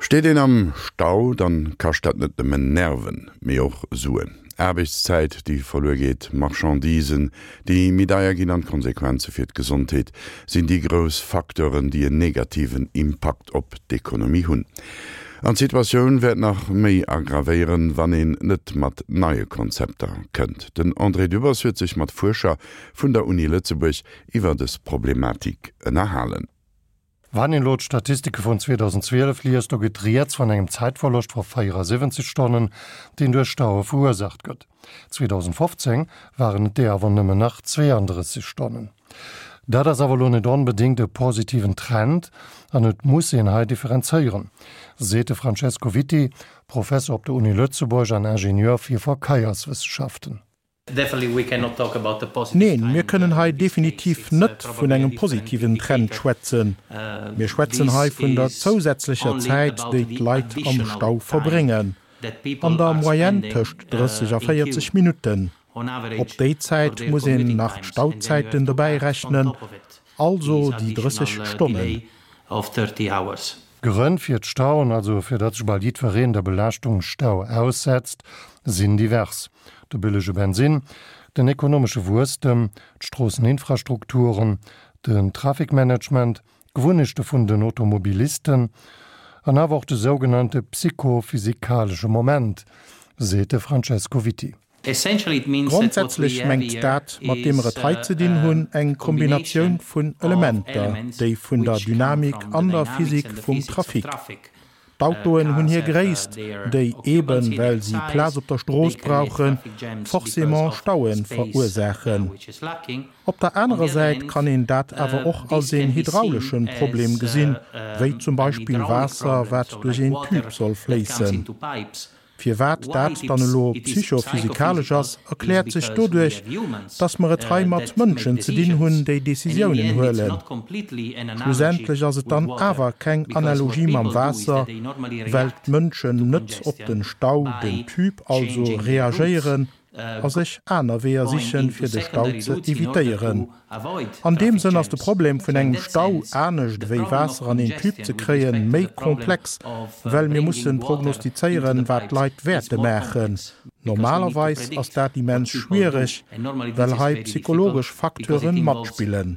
Steht den am Stau, dann kannst du nicht mehr Nerven, mehr auch Suen. Arbeitszeit, die verloren geht, Marchandisen, die Medaille gehen an Konsequenzen für die Gesundheit, sind die größten Faktoren, die einen negativen Impact auf die Ökonomie haben. An die Situation wird noch mehr aggravieren, wenn ihr nicht mit neuen Konzepten könnt. Denn André Dübers wird sich mit Forscher von der Uni Lützeburg über das Problematik erhalten. Wann in Lot Statistike von 2012 liest, gedreht von einem Zeitverlust von 74 Stunden, den durch Stau verursacht wird. 2015 waren der aber nur nach 32 Stunden. Da das aber nicht unbedingt einen positiven Trend, dann muss ihn halt differenzieren, sagte Francesco Vitti, Professor auf der Uni Lützeburg und Ingenieur für Verkehrswissenschaften. Nein, wir können hier definitiv nicht von einem positiven Trend schwätzen. Wir schwätzen hier von der zusätzlichen Zeit, die die Leute am Stau verbringen. An der Moyenne zwischen 30 und 40 Minuten. Auf die Zeit muss ich nach Stauzeiten dabei rechnen, also die 30 Stunden. Gründe für die Stauen, also für das bald die der Belastung Stau aussetzt, sind divers. Der billige Benzin, den ökonomische Wurst, die Straßeninfrastrukturen, den Trafficmanagement, Gewunnischte von den Automobilisten, und aber auch der sogenannte psychophysikalische Moment, sagte Francesco Vitti. Grundsätzlich mengt dat, mit dem Reize den hun eng Kombination von Elementen, die von der Dynamik an der Physik vom Trafik. D'autoen hun hier gereist, die eben, weil sie Platz auf der Straße brauchen, forcément Stauen verursachen. Auf der anderen Seite kann ihn das aber auch als ein hydraulischen Problem gesehen, wie zum Beispiel Wasser, das durch einen Typ soll fließen. Für was das dann nur psychophysikalisch ist, erklärt sich dadurch, dass wir drei mit Menschen zu denen haben, die Decisionen holen. Schlussendlich ist es dann aber keine Analogie mit dem Wasser, weil die Menschen nicht auf den Stau, den Typ also reagieren, als sich einer Wehr sichern für den Stau zu evitieren. An dem Sinn ist das Problem von einem Stau ähnlich wie Wasser an den Typ zu kriegen mehr komplex, weil wir müssen prognostizieren, was Leute Werte machen. Normalerweise ist das immens schwierig, weil hier psychologische Faktoren mitspielen.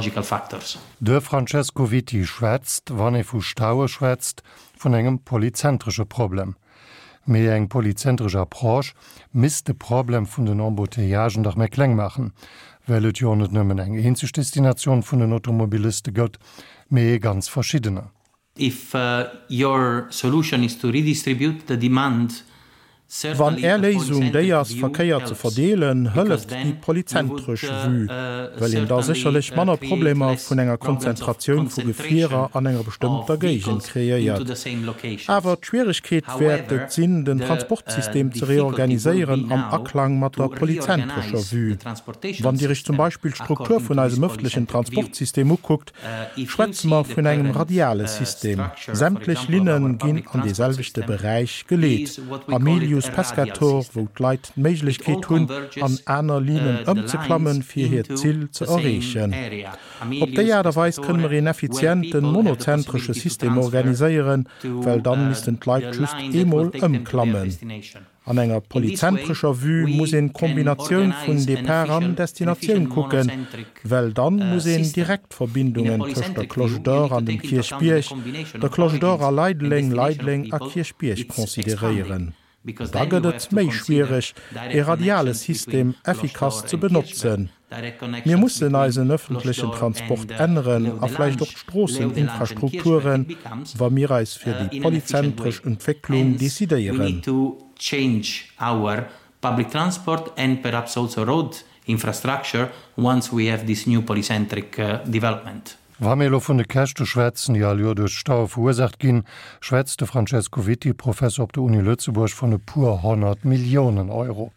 Der Francesco Vitti schwätzt, wenn er von Stau schwätzt, von einem polyzentrischen Problem. Mehr eng polyzentrischer Approche misst das Problem von den Embouteillagen doch mehr klein machen, weil es ja nicht nur eine einzige Destination von den Automobilisten gibt, mehr ganz verschiedene. If your solution is to redistribute the demand, wenn Lösung des Verkehr zu verdelen, hilft die polyzentrische Vue, weil ihm da sicherlich manche Probleme von einer Konzentration von Gefähren an einer bestimmten Gegend kreiert. Aber die Schwierigkeit wird es sein, den Transportsystem zu reorganisieren am Anklang mit der polyzentrischen Vue. Wenn die sich zum Beispiel die Struktur von einem öffentlichen Transportsystem anguckt, schwätzen wir von einem radialen System. Sämtliche Linien gehen an denselben Bereich gelegt. Pescator, wo die Leute die Möglichkeit haben, an einer Linie umzuklammen, für ihr Ziel zu erreichen. Auf der Weise können wir ein effizientes, monozentrisches System organisieren, weil dann müssen die Leute just einmal umklammen. An einer polyzentrischen Vue muss eine Kombination von Depart und Destination gucken, weil dann muss Direktverbindungen zwischen der Cloche d'Or und dem Kirchbirch, der Cloche d'Or und Leidling und Kirchbirch konsiderieren. Da geht es mehr schwierig, ein radiales System effizient zu benutzen. Wir müssen unseren öffentlichen Transport ändern und vielleicht auch Straßeninfrastrukturen, weil wir uns für die polyzentrische Entwicklung dezidieren. We need to change our public transport and perhaps also road infrastructure once we have this new polycentric development. Wenn wir von den Kästen schwätzen, die alle durch Stau verursacht gehen, schwätzte Francesco Vitti, Professor auf der Uni Lützeburg, von ein paar 100 Millionen Euro.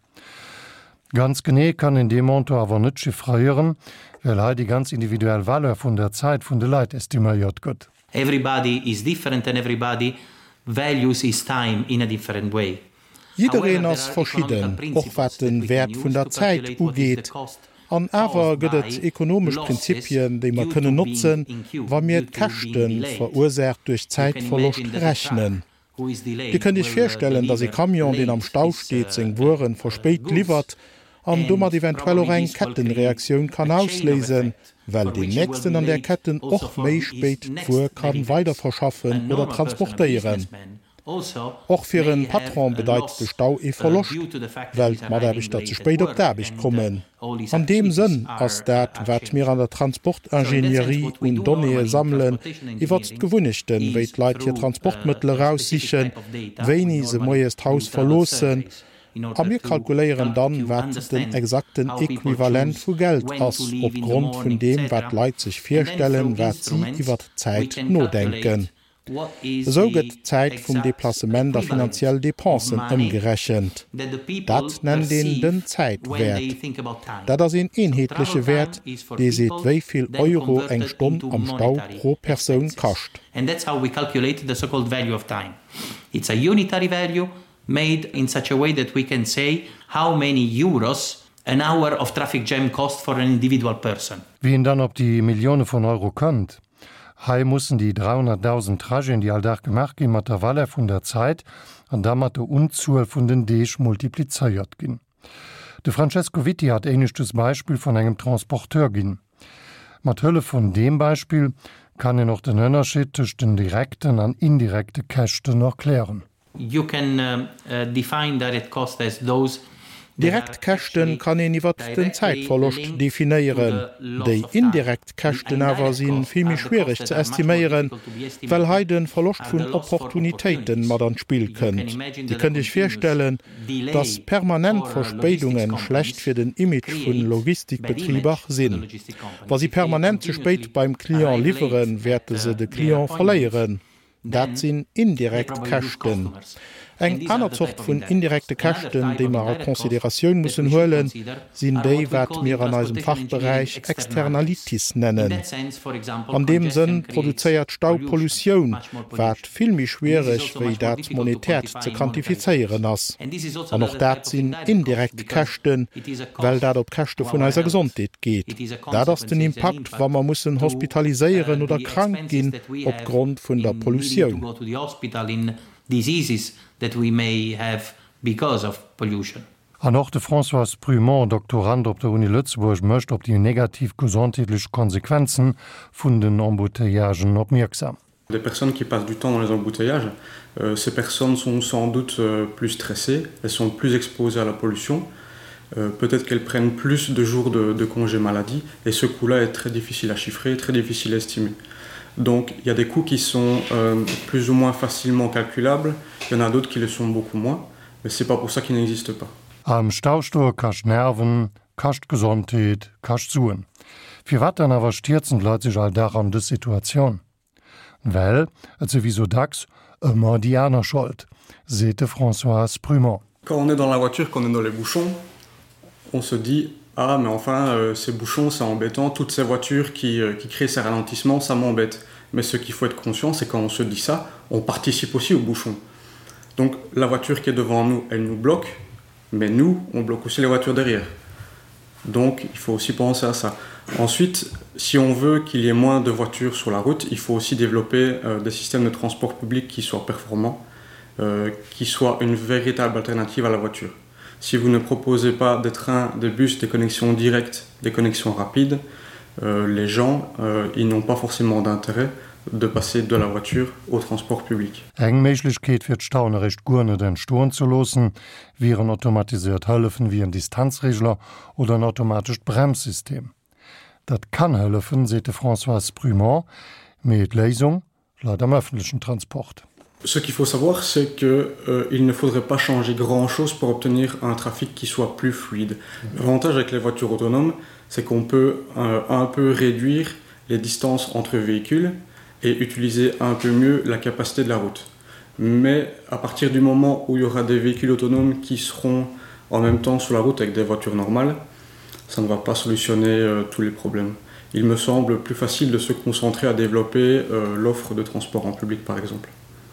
Ganz genau kann in dem Monto aber nicht chiffrieren, weil er die ganz individuelle Valeur von der Zeit von der Leute estimiert wird. Everybody is different and everybody values his time in a different way. Jeder ist verschieden, auch was den Wert von der Zeit angeht. An awer gëtt ekonomisch Prinzipien, déi man kënne nutzen, wa mir d'Kächten verursacht durch Zeitverlust rechnen. Di könnt ich firstellen, dat se Kamion, den am Stau steet, seg Wuren verspéit liefert, an dummer eventuell auch eng Kettenreaktion kann auslesen, weil die nächsten an der Ketten och méi spéit Wuer kann weiter verschaffen oder transportieren. Och fir een Patron bedeit de Stau e verlocht, Welt mat ich dat ze spéit op derbig kommen. An dem Sinn ass dat wat mir an der Transportingenieurie und Donnee sammeln, iwwer gewunnechten wéit Leiit hier Transportmittel raussichen, wéi se moiest Haus verlosen, a mir kalkuléieren dann wat den exakten Äquivalent vu Geld ass opgrund vun dem wat Leiit sich firstellen, wat sie iwwer Zeit nodenken. So gëtt Zeit vum Deplacement der finanziell Depensen ëmgerechent. Dat nennt den Zeitwert. Dat ass en eenheetliche Wert, dee seet wéiviel Euro eng Stunde am Stau pro Person kascht. And that's how we calculate the so-called value of time. It's a unitary value made in such a way that we can say how many euros an hour of traffic jam cost for an individual person. Wie ihn dann op die Millionen von Euro könnt. Hei mussssen die 300.000 Tragen, die alldach gemacht gin mat der Walle vun der Zeit an da mat der Unzuel vun den Deeg multipliéiert ginn. De Francesco Vitti hat ähnlichs Beispiel von engem Transporteur ginn. Mat Hëlle von dem Beispiel kann noch den Ënnerschied zwischen den direkten an indirekte Kächte noch klären. You can define direct cost as those. Direktkächten kann en iwwer den Zeitverlust definiieren. Déi Indirektkächten awer sinn vimi schwierig ze estiméieren, well heiden Verlust vun Opportunitéiten mat an Spiel kënnt. Di kënnt ich firstellen, dats permanent Verspäidungen schlecht fir den Image vun Logistikbetrieber sinn. Was sie permanent zu spéit beim Klient lieferen, werte se de Klient verléieren. Dat sinn indirekt Kächten. Eng aner Zocht vun indirekte Kächten, de man a Konsideratioun mussssen hoelen, sinn déi wat mir an eisem Fachbereich Externalitis nennen. An dem Sinn produzéiert Staupollutionioun, wat filmmi schwierig wéi dat monetär ze quantifizeieren ass. An noch dat sinn indirekt Kächten, well dat op Kächte vun eiser Gesontheet geht. Dat ass den Impact, wann man mussssen hospitaliséieren oder krank ginn opgrund vun der Pollutionioun. Diseases that we may have because of pollution. An noch de François Prumont, Doktorand op der Uni Lützeburg, mëcht op die negativ gesundheitliche Konsequenzen vun den Emboutteillagen opmerksam. Les personnes qui passent du temps dans les embouteillages, ces personnes sont sans doute plus stressées, elles sont plus exposées à la pollution, peut-être qu'elles prennent plus de jours de congé maladie, et ce coût-là est très difficile à chiffrer, très difficile à estimer. Donc il y a des coûts qui sont plus ou moins facilement calculables, il y en a d'autres qui le sont beaucoup moins, mais c'est pas pour ça qu'ils n'existent pas. Am Staustour kascht Nerven, kascht Gesundheit, kascht Suen. Wie wat dann aber stürzen Leute sich all daran de Situation? Well, sowieso dax, immer Diana schuld, sehte François Prumont. Quand on est dans la voiture, quand on est dans les bouchons, on se dit ah mais enfin ces bouchons c'est embêtant, toutes ces voitures qui créent ces ralentissements ça m'embête. Mais ce qu'il faut être conscient c'est quand on se dit ça, on participe aussi aux bouchons. Donc la voiture qui est devant nous, elle nous bloque, mais nous on bloque aussi les voitures derrière. Donc il faut aussi penser à ça. Ensuite, si on veut qu'il y ait moins de voitures sur la route, il faut aussi développer des systèmes de transport public qui soient performants, qui soient une véritable alternative à la voiture. Si vous ne proposez pas des trains, des bus, des connexions directes, des connexions rapides, les gens ils n'ont pas forcément d'intérêt de passer de la voiture au transport public. Eng Meiglichkeit fir d'Staune recht gurne den Stoen zu losen, wären automatisiert Hëllefen wie ein Distanzregler oder ein automatisch Bremssystem. Dat kann hëllefen, sete François Prumont, mit Lesung laut am öffentlichen Transport. Ce qu'il faut savoir, c'est qu'il ne faudrait pas changer grand-chose pour obtenir un trafic qui soit plus fluide. L'avantage avec les voitures autonomes, c'est qu'on peut un peu réduire les distances entre véhicules et utiliser un peu mieux la capacité de la route. Mais à partir du moment où il y aura des véhicules autonomes qui seront en même temps sur la route avec des voitures normales, ça ne va pas solutionner tous les problèmes. Il me semble plus facile de se concentrer à développer l'offre de transport en public, par exemple.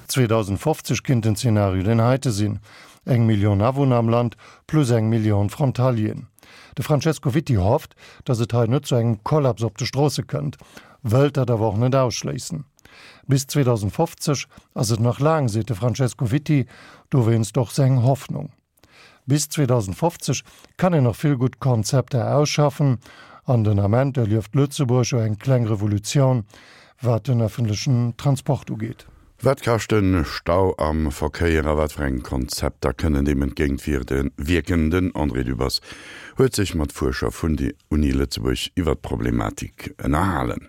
2050 kind den Szenario den heite sinn, 1 Million Awohner am Land plus 1 Million Frontalien. De Francesco Vitti hofft, dass et ha net zu engem Kollaps op de Straße kënnt, wëlt er der woch net ausschleessen. Bis 2050 ass et noch lang sete Francesco Vitti, du wennst doch seg Hoffnung. Bis 2050 kann er noch viel gut Konzepte ausschaffen, an den Amment erlieft Lützeburg eng kleng Revolution, wat den öffentlichen Transport ugeht. Wettkachten Stau am Verkeier watfreng Konzepter kënnen dem entgegentfir den wirkenden André Dubers huet sich mat Forscher vun die Uni Lützeburg iwwer Problematik ennnerhalen.